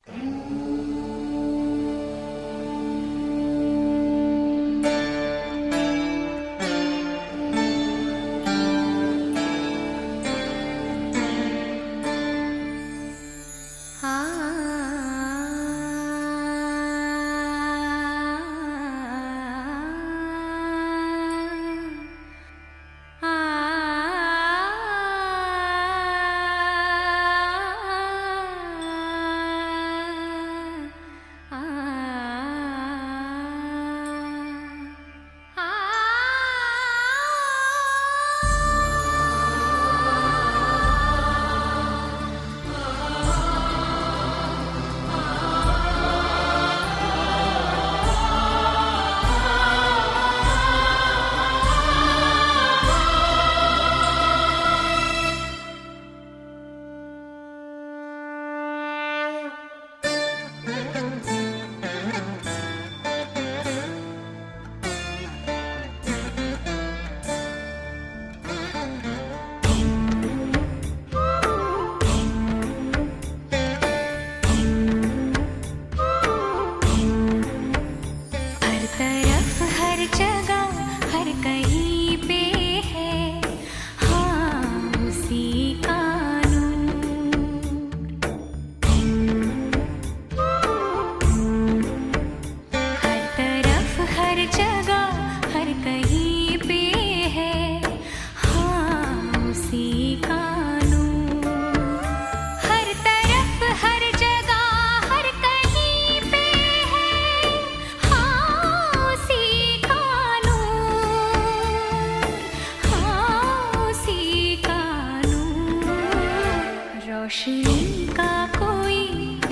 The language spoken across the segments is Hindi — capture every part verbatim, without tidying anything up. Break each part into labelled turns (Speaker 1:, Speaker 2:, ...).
Speaker 1: रोशनी का कोई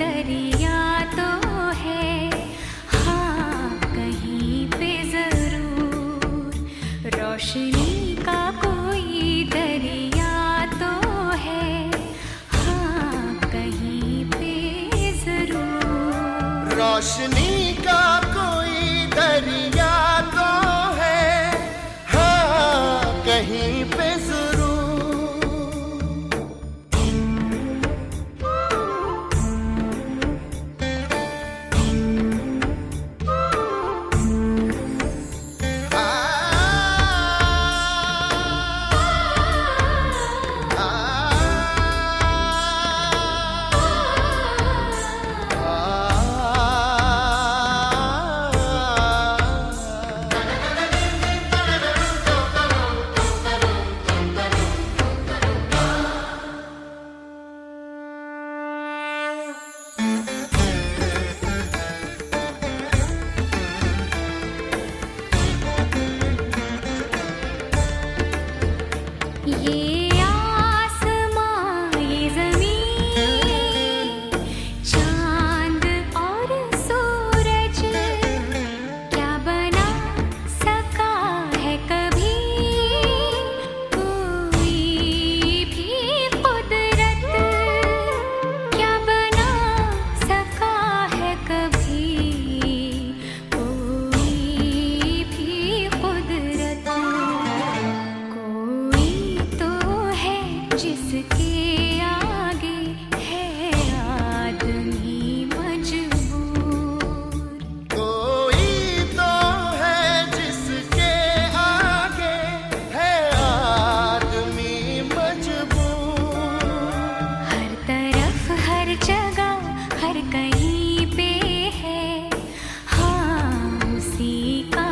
Speaker 1: दरिया तो है, हाँ कहीं पे जरूर। रोशनी का कोई दरिया तो है, हाँ कहीं पे जरूर।
Speaker 2: रोशनी का कोई दरिया तो है, हाँ कहीं पे जरूर।
Speaker 1: ये आसमां ये ज़मीन, चांद और सूरज, क्या बना सका है कभी कोई भी कुदरत। क्या बना सका है कभी कोई भी कुदरत। जिसके आगे है आदमी मजबूर।
Speaker 2: कोई तो है जिसके आगे है आदमी मजबूर।
Speaker 1: हर तरफ हर जगह हर कहीं पे है, हाँ उसी का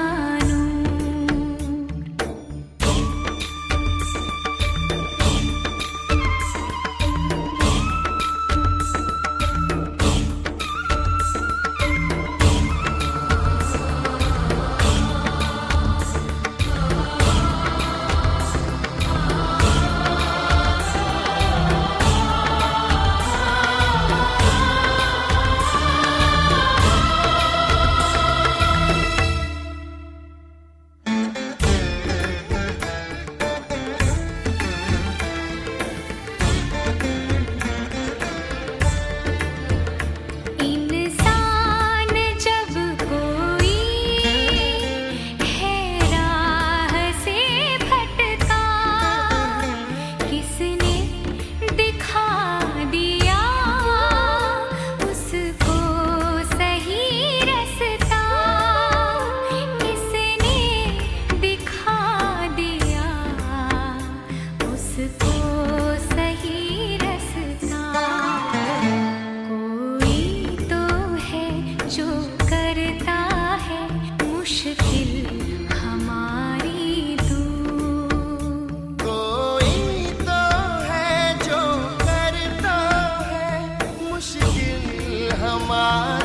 Speaker 2: हमारा